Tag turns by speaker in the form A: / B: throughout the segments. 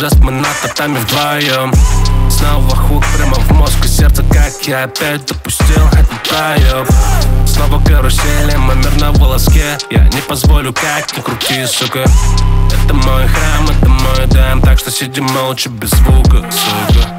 A: жест, мы на татами вдвоем. Снова хук прямо в мозг и сердце, как я опять допустил этот проеб. Снова карусели, мой мир на волоске. Я не позволю, как ни крути, сука. Это мой храм, это мой дом, так что сиди молча без звука, сука.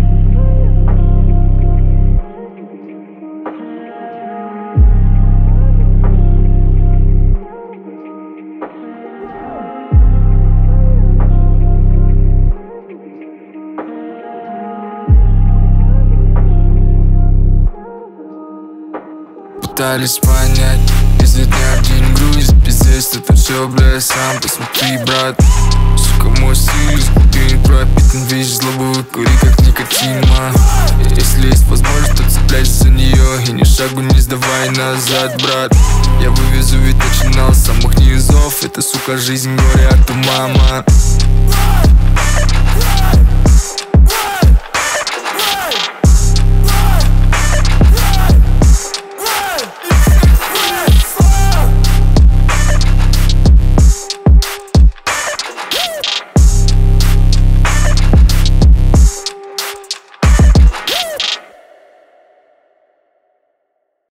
B: Пытались понять, изо дня в день грузит пиздец, это все, бля, сам посмотри, брат. Сука, мой стиль из глубин пропитан, вещь злобы, кури как никотин, ма. Если есть возможность, то цепляйся за нее и ни шагу не сдавай назад, брат. Я вывезу, ведь начинал с самых низов, это, сука, жизнь, горе от мама.